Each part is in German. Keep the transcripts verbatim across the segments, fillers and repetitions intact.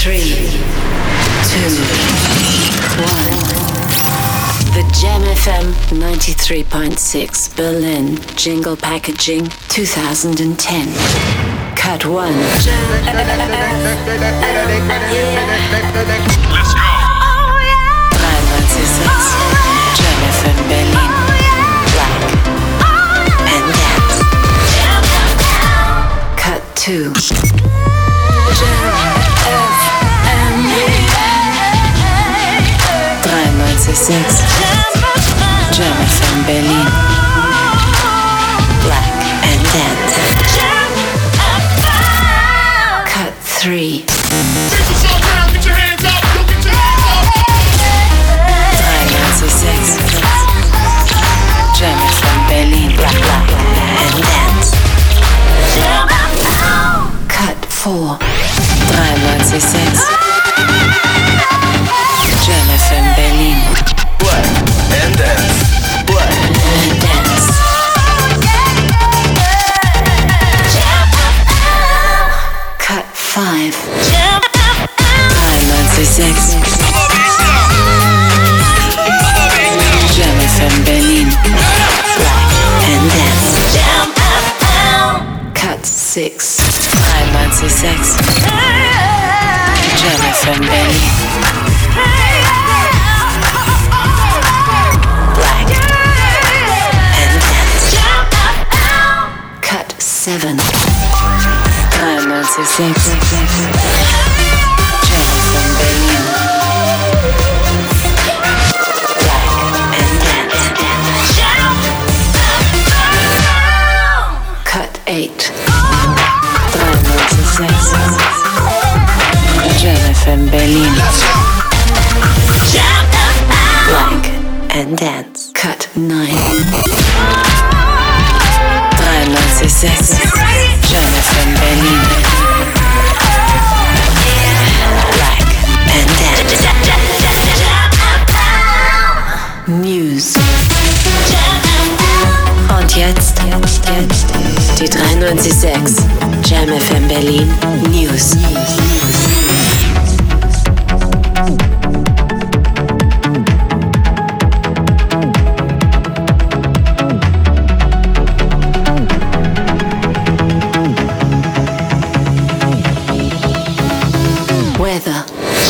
Three, two, one. The Jam F M ninety-three point six Berlin Jingle Packaging two thousand ten. Cut one. Let's go. dreiundneunzig Jam F M Berlin. Black and Dance. Cut two. dreiundneunzig Jam F M Berlin. Black and Dance. Cut three. dreiundneunzig Jam F M Berlin. Black, Black and Dance. Cut four. dreiundneunzig Jam F M Berlin. Black and Dance. Black and Dance. Cut five. dreiundneunzig Jam F M Berlin. Black and Dance. Cut six. dreiundneunzig Jam F M Berlin. Black and Dance. Cut seven. dreiundneunzig Jam F M Berlin. Black and Dance. Cut eight. dreiundneunzig Jam F M Berlin. Black and Dance. Cut nine. dreiundneunzig Jam F M Berlin. Black and Dance. News. Und jetzt, jetzt, jetzt die dreiundneunzig Jam F M Berlin News. Weather.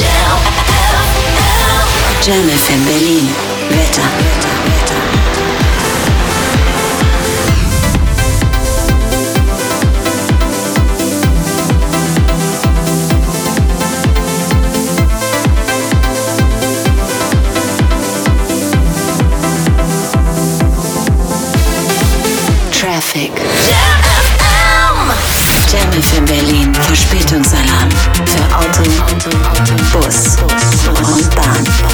Jam F M Berlin. Wetter. Traffic. Jam F M Berlin. Verspätungsalarm für Auto, Bus und Bahn.